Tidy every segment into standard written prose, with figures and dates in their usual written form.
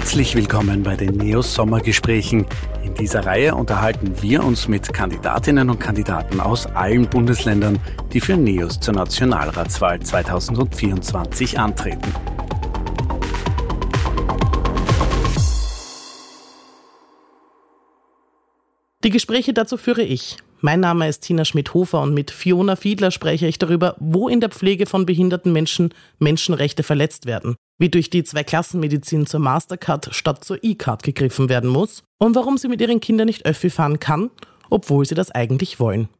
Herzlich willkommen bei den NEOS Sommergesprächen. In dieser Reihe unterhalten wir uns mit Kandidatinnen und Kandidaten aus allen Bundesländern, die für NEOS zur Nationalratswahl 2024 antreten. Die Gespräche dazu führe ich. Mein Name ist Tina Schmidt-Hofer und mit Fiona Fiedler spreche ich darüber, wo in der Pflege von behinderten Menschen Menschenrechte verletzt werden, wie durch die Zweiklassenmedizin zur Mastercard statt zur E-Card gegriffen werden muss und warum sie mit ihren Kindern nicht Öffi fahren kann, obwohl sie das eigentlich wollen.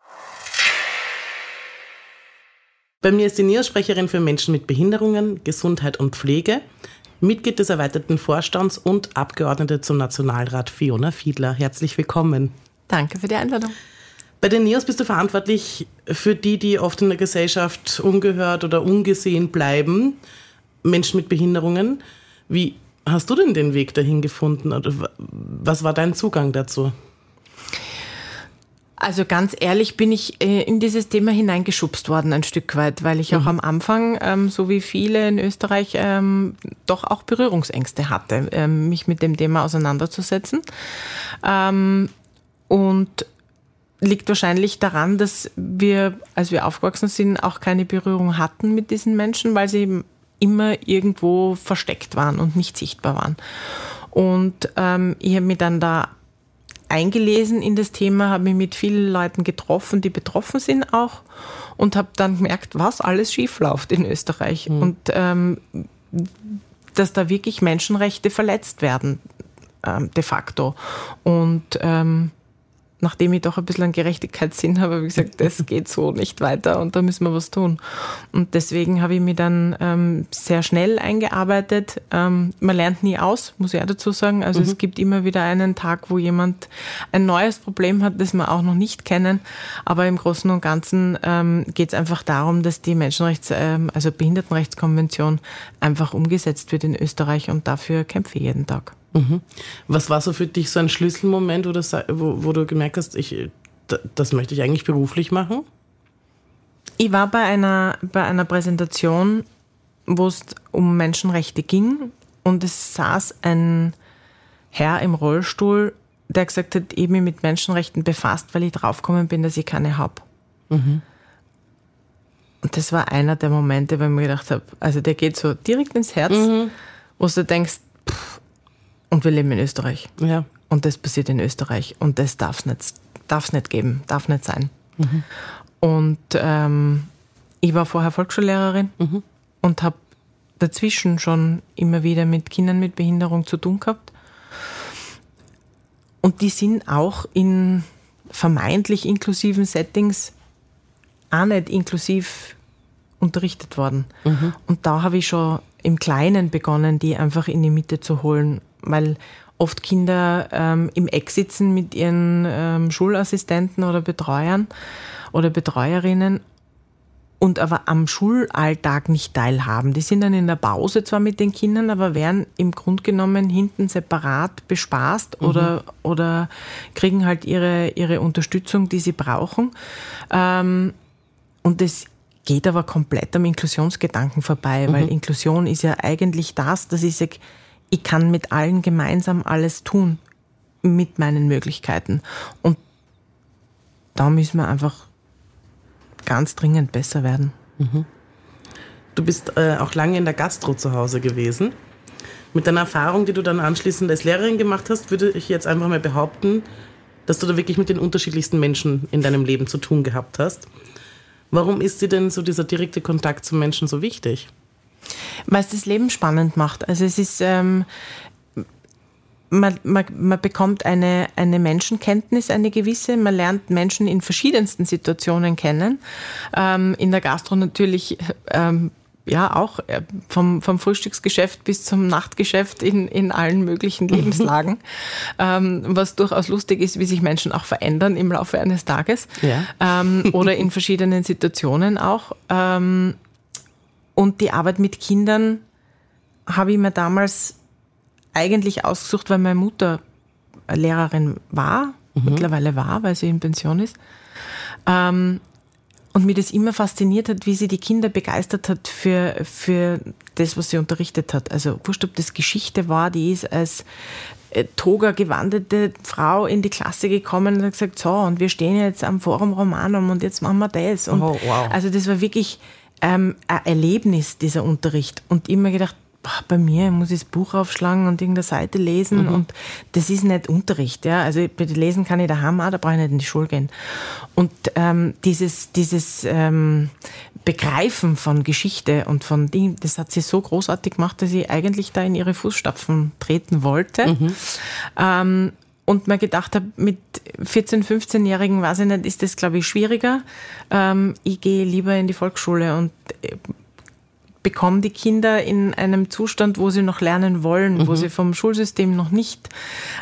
Bei mir ist die NEOS-Sprecherin für Menschen mit Behinderungen, Gesundheit und Pflege, Mitglied des erweiterten Vorstands und Abgeordnete zum Nationalrat Fiona Fiedler. Herzlich willkommen. Danke für die Einladung. Bei den NEOS bist du verantwortlich für die oft in der Gesellschaft ungehört oder ungesehen bleiben, Menschen mit Behinderungen. Wie hast du denn den Weg dahin gefunden? Oder was war dein Zugang dazu? Also ganz ehrlich bin ich in dieses Thema hineingeschubst worden ein Stück weit, weil ich auch am Anfang, so wie viele in Österreich, doch auch Berührungsängste hatte, mich mit dem Thema auseinanderzusetzen. Und liegt wahrscheinlich daran, dass wir, als wir aufgewachsen sind, auch keine Berührung hatten mit diesen Menschen, weil sie eben immer irgendwo versteckt waren und nicht sichtbar waren. Und ich habe mich dann da eingelesen in das Thema, habe mich mit vielen Leuten getroffen, die betroffen sind auch, und habe dann gemerkt, was alles schief läuft in Österreich und dass da wirklich Menschenrechte verletzt werden, de facto. Und nachdem ich doch ein bisschen einen Gerechtigkeitssinn habe, habe ich gesagt, das geht so nicht weiter und da müssen wir was tun. Und deswegen habe ich mich dann sehr schnell eingearbeitet. Man lernt nie aus, muss ich auch dazu sagen. Also es gibt immer wieder einen Tag, wo jemand ein neues Problem hat, das wir auch noch nicht kennen. Aber im Großen und Ganzen geht es einfach darum, dass die also Behindertenrechtskonvention einfach umgesetzt wird in Österreich, und dafür kämpfe ich jeden Tag. Was war so für dich so ein Schlüsselmoment, wo du gemerkt hast, das möchte ich eigentlich beruflich machen? Ich war bei einer Präsentation, wo es um Menschenrechte ging, und es saß ein Herr im Rollstuhl, der gesagt hat, ich mich mit Menschenrechten befasst, weil ich draufgekommen bin, dass ich keine habe. Und das war einer der Momente, wo ich mir gedacht habe, also der geht so direkt ins Herz, wo du denkst, und wir leben in Österreich. Ja. Und das passiert in Österreich. Und das darf es nicht geben, darf nicht sein. Und ich war vorher Volksschullehrerin und habe dazwischen schon immer wieder mit Kindern mit Behinderung zu tun gehabt. Und die sind auch in vermeintlich inklusiven Settings auch nicht inklusiv unterrichtet worden. Und da habe ich schon im Kleinen begonnen, die einfach in die Mitte zu holen, weil oft Kinder im Eck sitzen mit ihren Schulassistenten oder Betreuern oder Betreuerinnen und aber am Schulalltag nicht teilhaben. Die sind dann in der Pause zwar mit den Kindern, aber werden im Grunde genommen hinten separat bespaßt oder kriegen halt ihre Unterstützung, die sie brauchen. Und das geht aber komplett am Inklusionsgedanken vorbei, weil Inklusion ist ja eigentlich das, dass ich sage, ich kann mit allen gemeinsam alles tun, mit meinen Möglichkeiten. Und da müssen wir einfach ganz dringend besser werden. Du bist auch lange in der Gastro zu Hause gewesen. Mit deiner Erfahrung, die du dann anschließend als Lehrerin gemacht hast, würde ich jetzt einfach mal behaupten, dass du da wirklich mit den unterschiedlichsten Menschen in deinem Leben zu tun gehabt hast. Warum ist dir denn so dieser direkte Kontakt zu Menschen so wichtig? Weil es das Leben spannend macht. Also es ist, man bekommt eine Menschenkenntnis, eine gewisse. Man lernt Menschen in verschiedensten Situationen kennen. In der Gastro natürlich auch vom Frühstücksgeschäft bis zum Nachtgeschäft in allen möglichen Lebenslagen. Was durchaus lustig ist, wie sich Menschen auch verändern im Laufe eines Tages. Ja. Oder in verschiedenen Situationen auch. Und die Arbeit mit Kindern habe ich mir damals eigentlich ausgesucht, weil meine Mutter Lehrerin war, mittlerweile war, weil sie in Pension ist. Und Und mich das immer fasziniert hat, wie sie die Kinder begeistert hat für das, was sie unterrichtet hat. Also wurscht, ob das Geschichte war, die ist als Toga gewandete Frau in die Klasse gekommen und hat gesagt, so, und wir stehen jetzt am Forum Romanum und jetzt machen wir das. Und wow. Also das war wirklich ein Erlebnis, dieser Unterricht. Und immer gedacht, bei mir muss ich das Buch aufschlagen und irgendeine Seite lesen und das ist nicht Unterricht. Ja? Also lesen kann ich daheim auch, da brauche ich nicht in die Schule gehen. Und dieses Begreifen von Geschichte und von Dingen, das hat sie so großartig gemacht, dass ich eigentlich da in ihre Fußstapfen treten wollte. Und mir gedacht habe, mit 14-, 15-Jährigen, weiß ich nicht, ist das, glaube ich, schwieriger. Ich gehe lieber in die Volksschule und bekomme die Kinder in einem Zustand, wo sie noch lernen wollen, wo sie vom Schulsystem noch nicht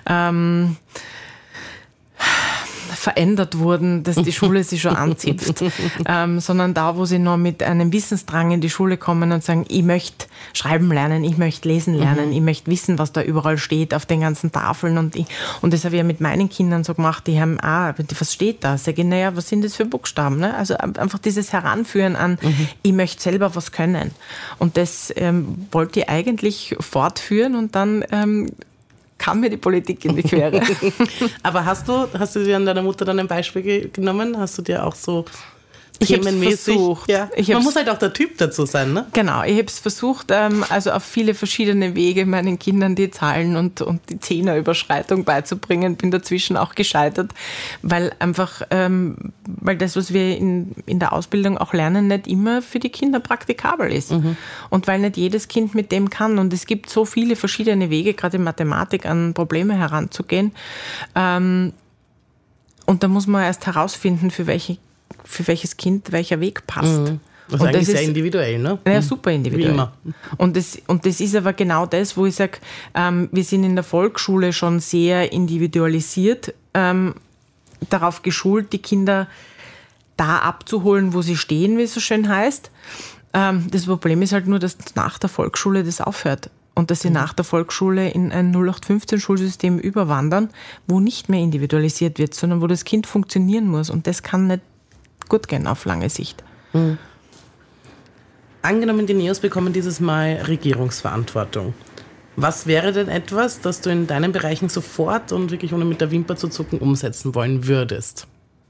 verändert wurden, dass die Schule sie schon anzipft, sondern da, wo sie noch mit einem Wissensdrang in die Schule kommen und sagen, ich möchte schreiben lernen, ich möchte lesen lernen, ich möchte wissen, was da überall steht auf den ganzen Tafeln und das habe ich ja mit meinen Kindern so gemacht, die haben, was steht da? Sag ich, naja, was sind das für Buchstaben? Ne? Also einfach dieses Heranführen an, ich möchte selber was können. Und das wollte ich eigentlich fortführen und dann kam mir die Politik in die Quere. Aber hast du dir an deiner Mutter dann ein Beispiel genommen? Hast du dir auch so themenmäßig? Versucht. Ja. Man muss halt auch der Typ dazu sein, ne? Genau, ich habe es versucht, also auf viele verschiedene Wege meinen Kindern die Zahlen und die Zehnerüberschreitung beizubringen. Bin dazwischen auch gescheitert, weil einfach, weil das, was wir in der Ausbildung auch lernen, nicht immer für die Kinder praktikabel ist. Und weil nicht jedes Kind mit dem kann. Und es gibt so viele verschiedene Wege, gerade in Mathematik, an Probleme heranzugehen. Und da muss man erst herausfinden, für welches Kind welcher Weg passt. Das ist eigentlich sehr individuell, ne? Ja, super individuell. Wie immer. Und das ist aber genau das, wo ich sage, wir sind in der Volksschule schon sehr individualisiert, darauf geschult, die Kinder da abzuholen, wo sie stehen, wie es so schön heißt. Das Problem ist halt nur, dass nach der Volksschule das aufhört. Und dass sie nach der Volksschule in ein 0815-Schulsystem überwandern, wo nicht mehr individualisiert wird, sondern wo das Kind funktionieren muss. Und das kann nicht gut gehen auf lange Sicht. Angenommen, die NEOS bekommen dieses Mal Regierungsverantwortung. Was wäre denn etwas, das du in deinen Bereichen sofort und wirklich ohne mit der Wimper zu zucken umsetzen wollen würdest?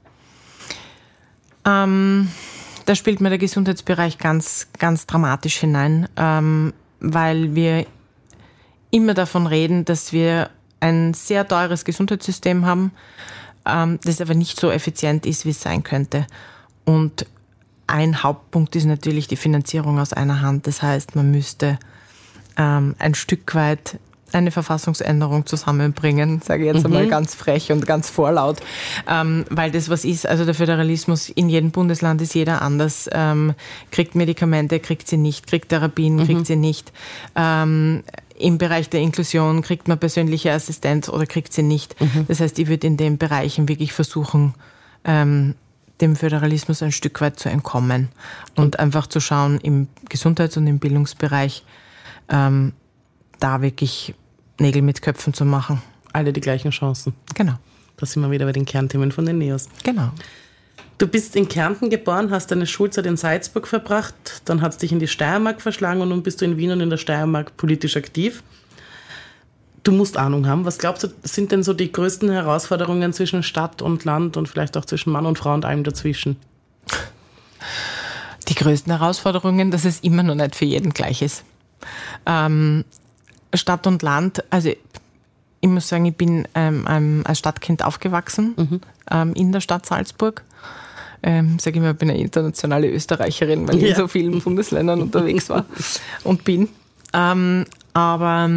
Da spielt mir der Gesundheitsbereich ganz, ganz dramatisch hinein, weil wir immer davon reden, dass wir ein sehr teures Gesundheitssystem haben, das aber nicht so effizient ist, wie es sein könnte. Und ein Hauptpunkt ist natürlich die Finanzierung aus einer Hand. Das heißt, man müsste ein Stück weit eine Verfassungsänderung zusammenbringen, sage ich jetzt einmal ganz frech und ganz vorlaut, weil das was ist, also der Föderalismus in jedem Bundesland ist jeder anders, kriegt Medikamente, kriegt sie nicht, kriegt Therapien, kriegt sie nicht, im Bereich der Inklusion kriegt man persönliche Assistenz oder kriegt sie nicht. Das heißt, ich würde in den Bereichen wirklich versuchen, dem Föderalismus ein Stück weit zu entkommen und einfach zu schauen im Gesundheits- und im Bildungsbereich, da wirklich Nägel mit Köpfen zu machen. Alle die gleichen Chancen. Genau. Da sind wir wieder bei den Kernthemen von den NEOS. Genau. Du bist in Kärnten geboren, hast deine Schulzeit in Salzburg verbracht, dann hat es dich in die Steiermark verschlagen und nun bist du in Wien und in der Steiermark politisch aktiv. Du musst Ahnung haben. Was glaubst du, sind denn so die größten Herausforderungen zwischen Stadt und Land und vielleicht auch zwischen Mann und Frau und allem dazwischen? Die größten Herausforderungen, dass es immer noch nicht für jeden gleich ist. Stadt und Land, also ich muss sagen, ich bin als Stadtkind aufgewachsen, in der Stadt Salzburg. Sage immer, ich bin eine internationale Österreicherin, weil ich in so vielen Bundesländern unterwegs war und bin. Aber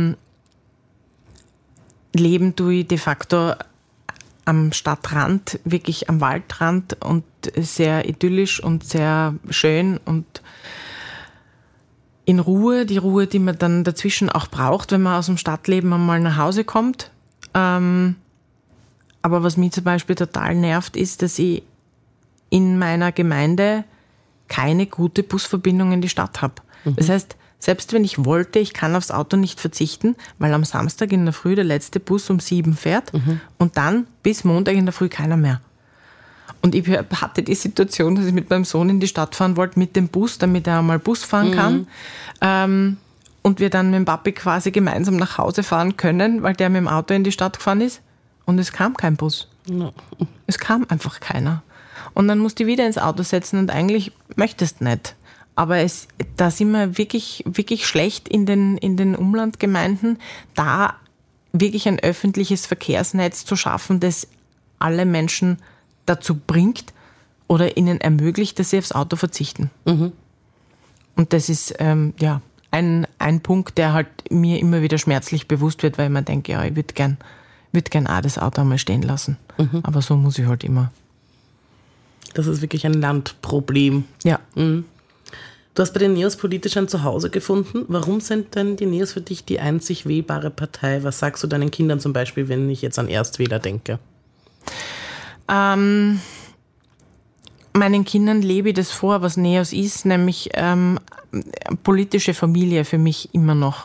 leben tue ich de facto am Stadtrand, wirklich am Waldrand und sehr idyllisch und sehr schön und in Ruhe, die Ruhe, die man dann dazwischen auch braucht, wenn man aus dem Stadtleben einmal nach Hause kommt. Aber was mich zum Beispiel total nervt, ist, dass ich in meiner Gemeinde keine gute Busverbindung in die Stadt habe. Das heißt, selbst wenn ich wollte, ich kann aufs Auto nicht verzichten, weil am Samstag in der Früh der letzte Bus um 7 fährt und dann bis Montag in der Früh keiner mehr. Und ich hatte die Situation, dass ich mit meinem Sohn in die Stadt fahren wollte mit dem Bus, damit er einmal Bus fahren kann. Und wir dann mit dem Papi quasi gemeinsam nach Hause fahren können, weil der mit dem Auto in die Stadt gefahren ist. Und es kam kein Bus. No. Es kam einfach keiner. Und dann musste ich wieder ins Auto setzen und eigentlich möchtest nicht. Aber da sind wir wirklich, wirklich schlecht in den Umlandgemeinden, da wirklich ein öffentliches Verkehrsnetz zu schaffen, das alle Menschen dazu bringt oder ihnen ermöglicht, dass sie aufs Auto verzichten. Mhm. Und das ist ein Punkt, der halt mir immer wieder schmerzlich bewusst wird, weil ich mir denke, ja, ich würde gern auch das Auto einmal stehen lassen. Mhm. Aber so muss ich halt immer. Das ist wirklich ein Landproblem. Ja. Mhm. Du hast bei den Neos politisch ein Zuhause gefunden. Warum sind denn die Neos für dich die einzig wählbare Partei? Was sagst du deinen Kindern zum Beispiel, wenn ich jetzt an Erstwähler denke? Meinen Kindern lebe ich das vor, was Neos ist, nämlich politische Familie für mich immer noch.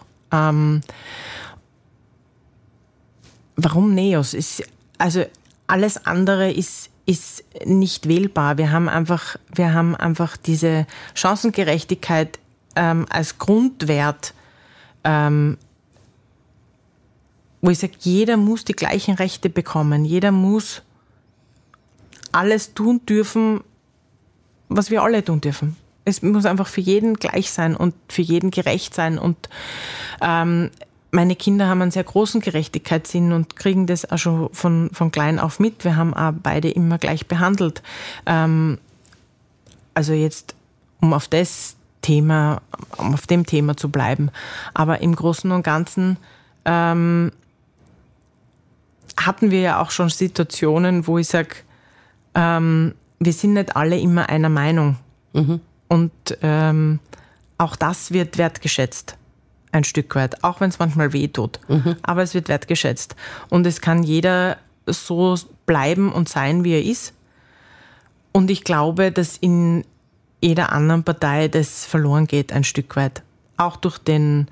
Warum Neos? Also alles andere ist nicht wählbar. Wir haben einfach diese Chancengerechtigkeit als Grundwert, wo ich sage, jeder muss die gleichen Rechte bekommen. Jeder muss alles tun dürfen, was wir alle tun dürfen. Es muss einfach für jeden gleich sein und für jeden gerecht sein. Und meine Kinder haben einen sehr großen Gerechtigkeitssinn und kriegen das auch schon von klein auf mit. Wir haben auch beide immer gleich behandelt. Also jetzt, um auf dem Thema zu bleiben. Aber im Großen und Ganzen hatten wir ja auch schon Situationen, wo ich sage, wir sind nicht alle immer einer Meinung. Mhm. Und auch das wird wertgeschätzt. Ein Stück weit, auch wenn es manchmal weh tut. Mhm. Aber es wird wertgeschätzt. Und es kann jeder so bleiben und sein, wie er ist. Und ich glaube, dass in jeder anderen Partei das verloren geht, ein Stück weit. Auch durch den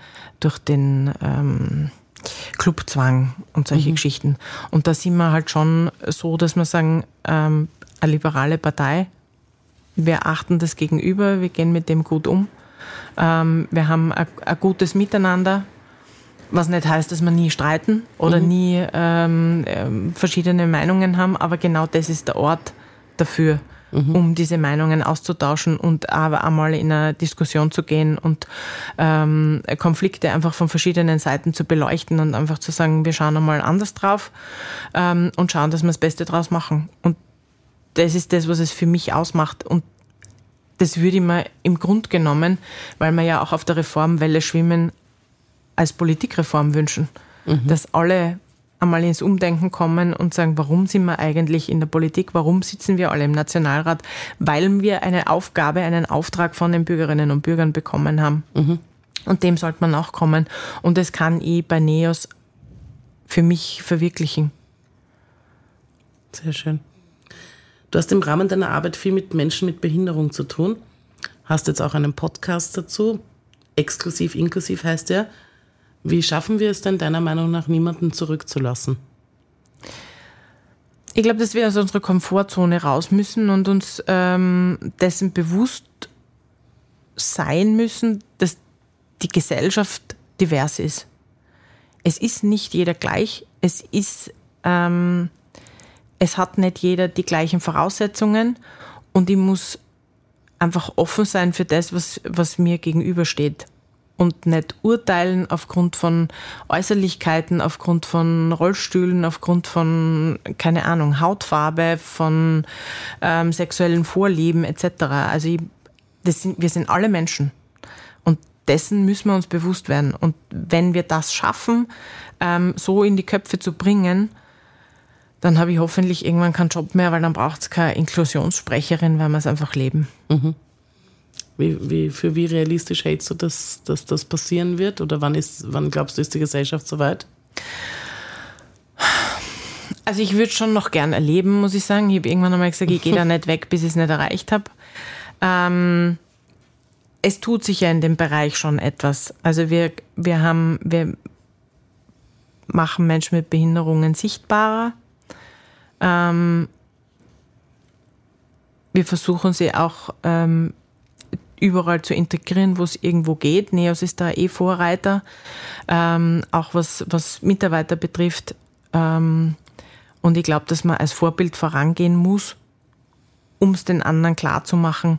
Clubzwang und solche Geschichten. Und da sind wir halt schon so, dass wir sagen, eine liberale Partei, wir achten das Gegenüber, wir gehen mit dem gut um. Wir haben ein gutes Miteinander, was nicht heißt, dass wir nie streiten oder nie verschiedene Meinungen haben, aber genau das ist der Ort dafür, um diese Meinungen auszutauschen und aber einmal in eine Diskussion zu gehen und Konflikte einfach von verschiedenen Seiten zu beleuchten und einfach zu sagen, wir schauen einmal anders drauf und schauen, dass wir das Beste draus machen. Und das ist das, was es für mich ausmacht. Und das würde ich mir im Grunde genommen, weil wir ja auch auf der Reformwelle schwimmen, als Politikreform wünschen. Dass alle einmal ins Umdenken kommen und sagen, warum sind wir eigentlich in der Politik, warum sitzen wir alle im Nationalrat? Weil wir eine Aufgabe, einen Auftrag von den Bürgerinnen und Bürgern bekommen haben. Und dem sollte man auch kommen. Und das kann ich bei Neos für mich verwirklichen. Sehr schön. Du hast im Rahmen deiner Arbeit viel mit Menschen mit Behinderung zu tun. Hast jetzt auch einen Podcast dazu. Exklusiv, inklusiv heißt der. Wie schaffen wir es denn deiner Meinung nach, niemanden zurückzulassen? Ich glaube, dass wir aus unserer Komfortzone raus müssen und uns dessen bewusst sein müssen, dass die Gesellschaft divers ist. Es ist nicht jeder gleich. Es hat nicht jeder die gleichen Voraussetzungen und ich muss einfach offen sein für das, was mir gegenübersteht und nicht urteilen aufgrund von Äußerlichkeiten, aufgrund von Rollstühlen, aufgrund von, keine Ahnung, Hautfarbe, von sexuellen Vorlieben etc. Also wir sind alle Menschen und dessen müssen wir uns bewusst werden. Und wenn wir das schaffen, so in die Köpfe zu bringen, dann habe ich hoffentlich irgendwann keinen Job mehr, weil dann braucht es keine Inklusionssprecherin, weil wir es einfach leben. Mhm. Wie realistisch hältst du, dass das passieren wird? Oder wann glaubst du, ist die Gesellschaft soweit? Also ich würde schon noch gern erleben, muss ich sagen. Ich habe irgendwann einmal gesagt, ich gehe da nicht weg, bis ich es nicht erreicht habe. Es tut sich ja in dem Bereich schon etwas. Also wir machen Menschen mit Behinderungen sichtbarer. Wir versuchen sie auch überall zu integrieren, wo es irgendwo geht. NEOS ist da Vorreiter, auch was Mitarbeiter betrifft. Und ich glaube, dass man als Vorbild vorangehen muss, um es den anderen klarzumachen,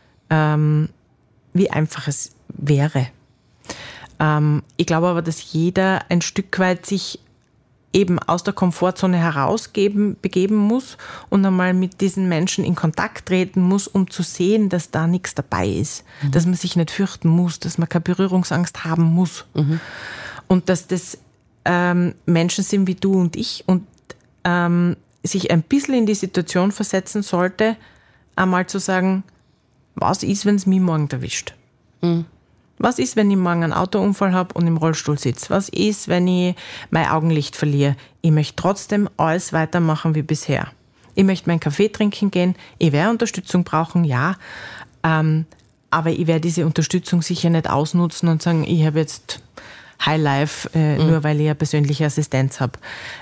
wie einfach es wäre. Ich glaube aber, dass jeder ein Stück weit sich eben aus der Komfortzone begeben muss und einmal mit diesen Menschen in Kontakt treten muss, um zu sehen, dass da nichts dabei ist, dass man sich nicht fürchten muss, dass man keine Berührungsangst haben muss und dass das Menschen sind wie du und ich und sich ein bisschen in die Situation versetzen sollte, einmal zu sagen, was ist, wenn es mich morgen erwischt? Was ist, wenn ich morgen einen Autounfall habe und im Rollstuhl sitze? Was ist, wenn ich mein Augenlicht verliere? Ich möchte trotzdem alles weitermachen wie bisher. Ich möchte meinen Kaffee trinken gehen. Ich werde Unterstützung brauchen, ja. Aber ich werde diese Unterstützung sicher nicht ausnutzen und sagen, ich habe jetzt Highlife, nur weil ich eine persönliche Assistenz habe.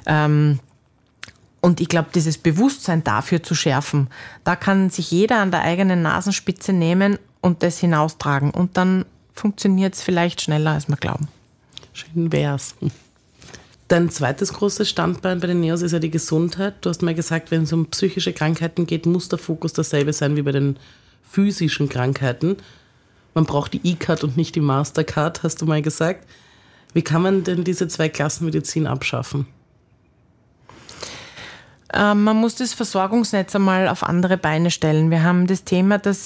Und ich glaube, dieses Bewusstsein dafür zu schärfen, da kann sich jeder an der eigenen Nasenspitze nehmen und das hinaustragen. Und dann funktioniert es vielleicht schneller, als wir glauben. Schön wär's. Dein zweites großes Standbein bei den NEOS ist ja die Gesundheit. Du hast mal gesagt, wenn es um psychische Krankheiten geht, muss der Fokus dasselbe sein wie bei den physischen Krankheiten. Man braucht die E-Card und nicht die Mastercard, hast du mal gesagt. Wie kann man denn diese Zweiklassenmedizin abschaffen? Man muss das Versorgungsnetz einmal auf andere Beine stellen. Wir haben das Thema, dass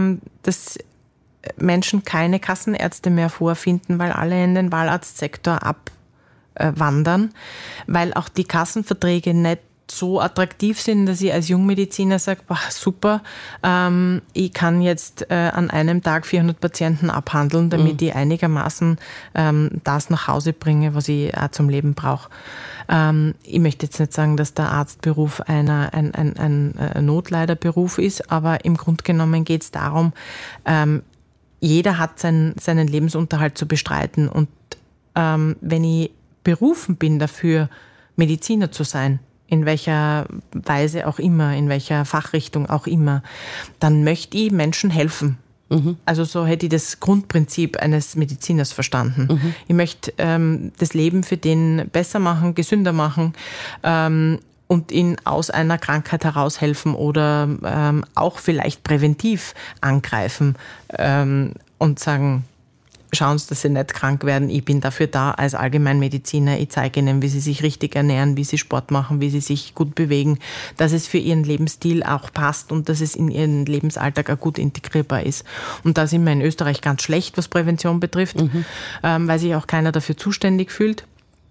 Menschen keine Kassenärzte mehr vorfinden, weil alle in den Wahlarztsektor abwandern, weil auch die Kassenverträge nicht so attraktiv sind, dass ich als Jungmediziner sage, boah, super, ich kann jetzt an einem Tag 400 Patienten abhandeln, damit ich einigermaßen das nach Hause bringe, was ich auch zum Leben brauche. Ich möchte jetzt nicht sagen, dass der Arztberuf ein Notleiderberuf ist, aber im Grunde genommen geht es darum, jeder hat seinen Lebensunterhalt zu bestreiten. Und wenn ich berufen bin dafür, Mediziner zu sein, in welcher Weise auch immer, in welcher Fachrichtung auch immer, dann möchte ich Menschen helfen. Also so hätte ich das Grundprinzip eines Mediziners verstanden. Ich möchte das Leben für den besser machen, gesünder machen und ihn aus einer Krankheit heraushelfen oder auch vielleicht präventiv angreifen und sagen, schauen Sie, dass Sie nicht krank werden. Ich bin dafür da als Allgemeinmediziner. Ich zeige Ihnen, wie Sie sich richtig ernähren, wie Sie Sport machen, wie Sie sich gut bewegen, dass es für Ihren Lebensstil auch passt und dass es in Ihren Lebensalltag auch gut integrierbar ist. Und da sind wir in Österreich ganz schlecht, was Prävention betrifft, weil sich auch keiner dafür zuständig fühlt.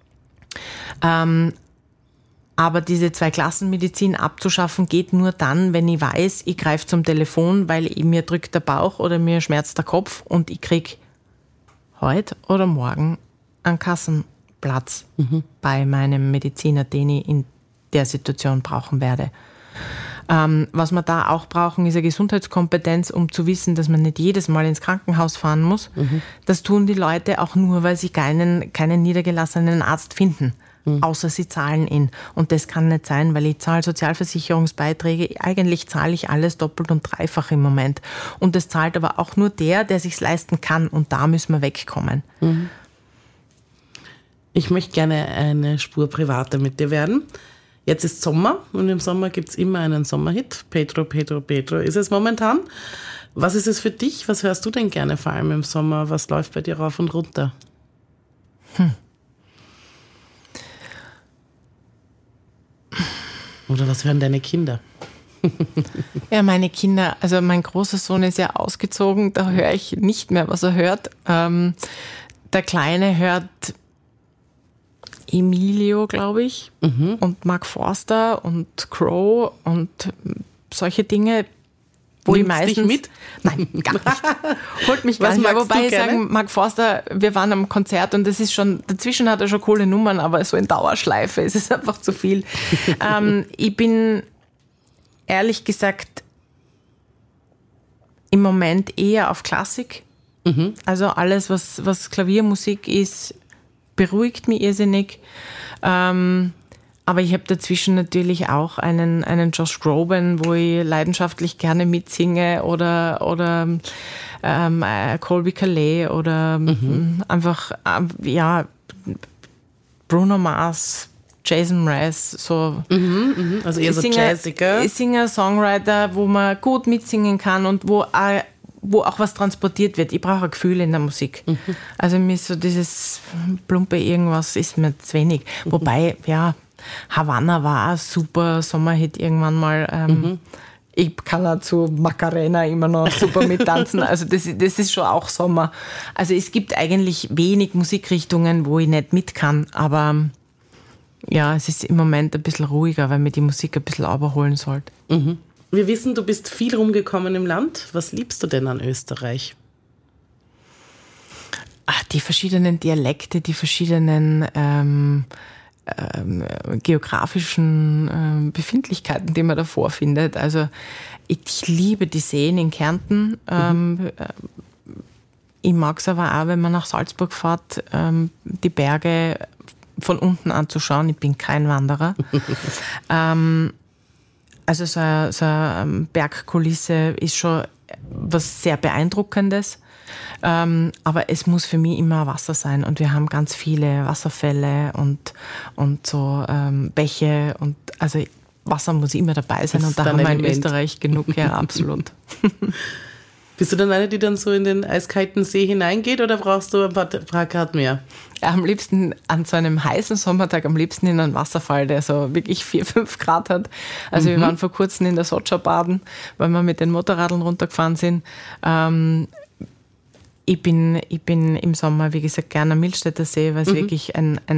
Aber diese Zweiklassenmedizin abzuschaffen geht nur dann, wenn ich weiß, ich greife zum Telefon, weil mir drückt der Bauch oder mir schmerzt der Kopf und ich kriege heute oder morgen einen Kassenplatz bei meinem Mediziner, den ich in der Situation brauchen werde. Was wir da auch brauchen, ist eine Gesundheitskompetenz, um zu wissen, dass man nicht jedes Mal ins Krankenhaus fahren muss. Das tun die Leute auch nur, weil sie keinen niedergelassenen Arzt finden. Außer sie zahlen ihn. Und das kann nicht sein, weil ich zahle Sozialversicherungsbeiträge. Eigentlich zahle ich alles doppelt und dreifach im Moment. Und das zahlt aber auch nur der sich's leisten kann. Und da müssen wir wegkommen. Ich möchte gerne eine Spur privater mit dir werden. Jetzt ist Sommer und im Sommer gibt es immer einen Sommerhit. Pedro, Pedro, Pedro ist es momentan. Was ist es für dich? Was hörst du denn gerne vor allem im Sommer? Was läuft bei dir rauf und runter? Oder was hören deine Kinder? Ja, meine Kinder, also mein großer Sohn ist ja ausgezogen, da höre ich nicht mehr, was er hört. Der Kleine hört Emilio, glaube ich, und Mark Forster und Crow und solche Dinge. Wo ich meistens dich mit? Nein, gar nicht. Holt mich gar nicht mehr. Wobei ich sagen, Mark Forster, wir waren am Konzert und das ist schon, dazwischen hat er schon coole Nummern, aber so in Dauerschleife ist es einfach zu viel. Ich bin ehrlich gesagt im Moment eher auf Klassik. Also alles, was Klaviermusik ist, beruhigt mich irrsinnig. Aber Aber ich habe dazwischen natürlich auch einen Josh Groban, wo ich leidenschaftlich gerne mitsinge oder Colby Calais oder einfach, Bruno Mars, Jason Mraz, so. Also eher so Jazziger. Singer, Songwriter, wo man gut mitsingen kann und wo auch was transportiert wird. Ich brauche ein Gefühl in der Musik. Also mir ist so dieses plumpe irgendwas ist mir zu wenig. Wobei, Havanna war ein super Sommerhit irgendwann mal. Ich kann auch zu Macarena immer noch super mittanzen. Also das ist schon auch Sommer. Also es gibt eigentlich wenig Musikrichtungen, wo ich nicht mit kann. Aber ja, es ist im Moment ein bisschen ruhiger, weil mir die Musik ein bisschen überholen sollte. Wir wissen, du bist viel rumgekommen im Land. Was liebst du denn an Österreich? Die verschiedenen Dialekte, die verschiedenen geografischen Befindlichkeiten, die man da vorfindet. Also ich liebe die Seen in Kärnten. Ich mag es aber auch, wenn man nach Salzburg fährt, die Berge von unten anzuschauen. Ich bin kein Wanderer. Also so eine Bergkulisse ist schon was sehr Beeindruckendes. Aber es muss für mich immer Wasser sein. Und wir haben ganz viele Wasserfälle und so Bäche. Und also Wasser muss immer dabei sein. Und da haben wir in Österreich genug. Ja, absolut. Bist du dann eine, die dann so in den eiskalten See hineingeht oder brauchst du ein paar Grad mehr? Ja, am liebsten an so einem heißen Sommertag, am liebsten in einem Wasserfall, der so wirklich 4-5 Grad hat. Also wir waren vor kurzem in der Sotscha baden, weil wir mit den Motorradln runtergefahren sind. Ich bin im Sommer, wie gesagt, gerne am Millstätter See, weil es wirklich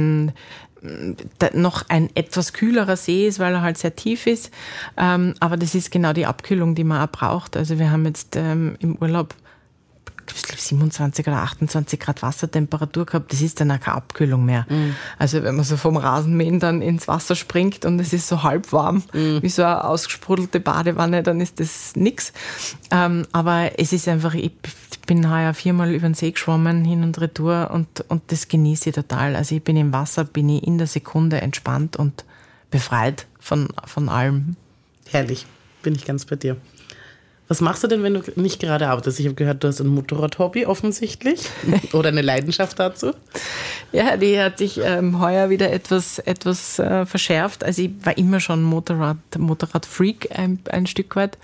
noch ein etwas kühlerer See ist, weil er halt sehr tief ist. Aber das ist genau die Abkühlung, die man auch braucht. Also wir haben jetzt im Urlaub, ich glaube 27 oder 28 Grad Wassertemperatur gehabt. Das ist dann auch keine Abkühlung mehr. Also wenn man so vom Rasenmähen dann ins Wasser springt und es ist so halb warm, wie so eine ausgesprudelte Badewanne, dann ist das nix. Aber es ist einfach, ich bin heuer 4-mal über den See geschwommen, hin und retour und das genieße ich total. Also ich bin im Wasser, bin ich in der Sekunde entspannt und befreit von allem. Herrlich, bin ich ganz bei dir. Was machst du denn, wenn du nicht gerade arbeitest? Ich habe gehört, du hast ein Motorrad-Hobby offensichtlich oder eine Leidenschaft dazu. Ja, die hat sich heuer wieder etwas verschärft. Also ich war immer schon Motorrad-Freak ein Stück weit.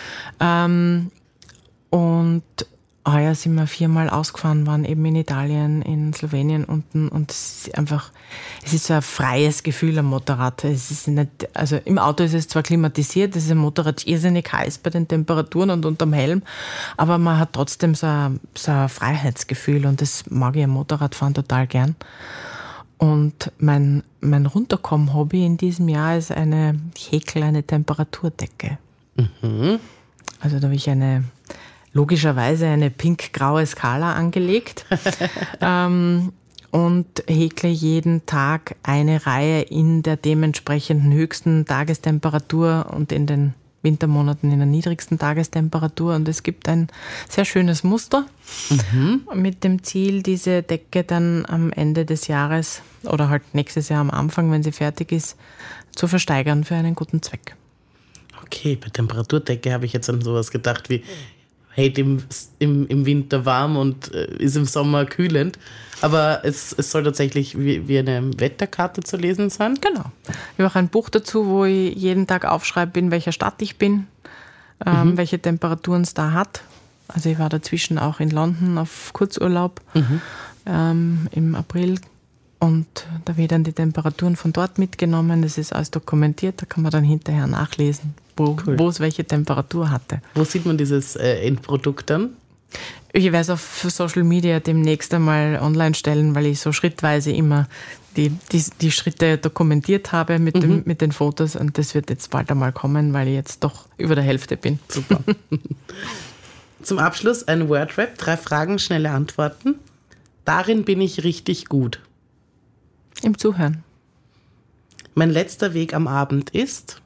Und heuer sind wir 4-mal ausgefahren, waren eben in Italien, in Slowenien unten und es ist so ein freies Gefühl am Motorrad. Es ist nicht, also im Auto ist es zwar klimatisiert, es ist am Motorrad irrsinnig heiß bei den Temperaturen und unterm Helm, aber man hat trotzdem so ein Freiheitsgefühl und das mag ich am Motorradfahren total gern. Und mein Runterkommen-Hobby in diesem Jahr ist ich häkle eine Temperaturdecke. Also da habe ich logischerweise eine pink-graue Skala angelegt und häkle jeden Tag eine Reihe in der dementsprechenden höchsten Tagestemperatur und in den Wintermonaten in der niedrigsten Tagestemperatur. Und es gibt ein sehr schönes Muster mit dem Ziel, diese Decke dann am Ende des Jahres oder halt nächstes Jahr am Anfang, wenn sie fertig ist, zu versteigern für einen guten Zweck. Okay, bei Temperaturdecke habe ich jetzt an sowas gedacht wie hält im Winter warm und ist im Sommer kühlend. Aber es soll tatsächlich wie eine Wetterkarte zu lesen sein? Genau. Ich habe auch ein Buch dazu, wo ich jeden Tag aufschreibe, in welcher Stadt ich bin, welche Temperaturen es da hat. Also ich war dazwischen auch in London auf Kurzurlaub im April. Und da werden die Temperaturen von dort mitgenommen. Das ist alles dokumentiert. Da kann man dann hinterher nachlesen, wo es welche Temperatur hatte. Wo sieht man dieses Endprodukt dann? Ich werde es auf Social Media demnächst einmal online stellen, weil ich so schrittweise immer die Schritte dokumentiert habe mit den Fotos. Und das wird jetzt bald einmal kommen, weil ich jetzt doch über der Hälfte bin. Super. Zum Abschluss ein Wordrap. 3 Fragen, schnelle Antworten. Darin bin ich richtig gut. Im Zuhören. Mein letzter Weg am Abend ist?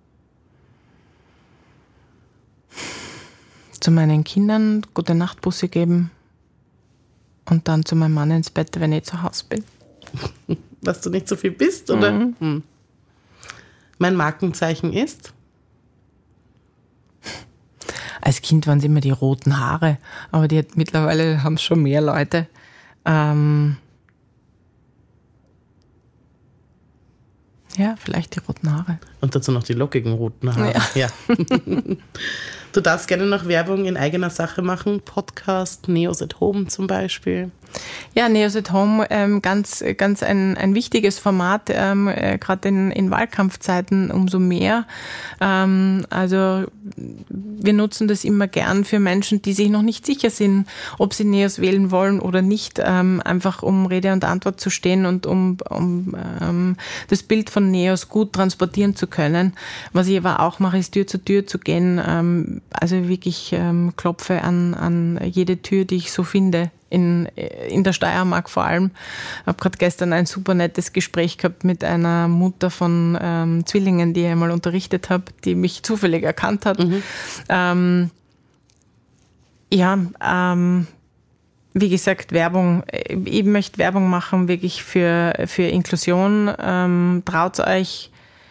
Zu meinen Kindern gute Nachtbusse geben und dann zu meinem Mann ins Bett, wenn ich zu Hause bin. Dass du nicht so viel bist, oder? Mein Markenzeichen ist? Als Kind waren es immer die roten Haare, aber mittlerweile haben es schon mehr Leute. Ja, vielleicht die roten Haare. Und dazu noch die lockigen roten Haare. Ja. Du darfst gerne noch Werbung in eigener Sache machen. Podcast, Neos at Home zum Beispiel. Ja, Neos at Home, ganz ein wichtiges Format, gerade in Wahlkampfzeiten umso mehr. Also wir nutzen das immer gern für Menschen, die sich noch nicht sicher sind, ob sie Neos wählen wollen oder nicht, einfach um Rede und Antwort zu stehen und um das Bild von Neos gut transportieren zu können. Was ich aber auch mache, ist Tür zu Tür zu gehen, also wirklich klopfe an jede Tür, die ich so finde. In der Steiermark vor allem. Ich habe gerade gestern ein super nettes Gespräch gehabt mit einer Mutter von Zwillingen, die ich einmal unterrichtet habe, die mich zufällig erkannt hat. Wie gesagt, Werbung. Ich möchte Werbung machen, wirklich für Inklusion. Traut euch,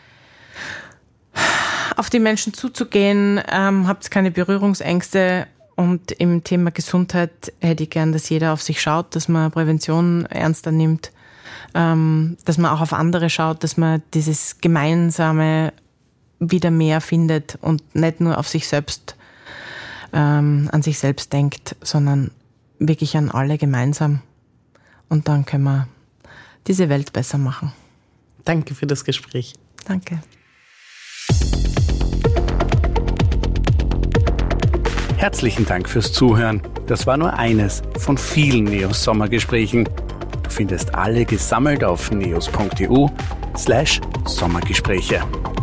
auf die Menschen zuzugehen, habt keine Berührungsängste. Und im Thema Gesundheit hätte ich gern, dass jeder auf sich schaut, dass man Prävention ernster nimmt, dass man auch auf andere schaut, dass man dieses Gemeinsame wieder mehr findet und nicht nur auf sich selbst, an sich selbst denkt, sondern wirklich an alle gemeinsam. Und dann können wir diese Welt besser machen. Danke für das Gespräch. Danke. Herzlichen Dank fürs Zuhören. Das war nur eines von vielen Neos Sommergesprächen. Du findest alle gesammelt auf neos.eu/Sommergespräche.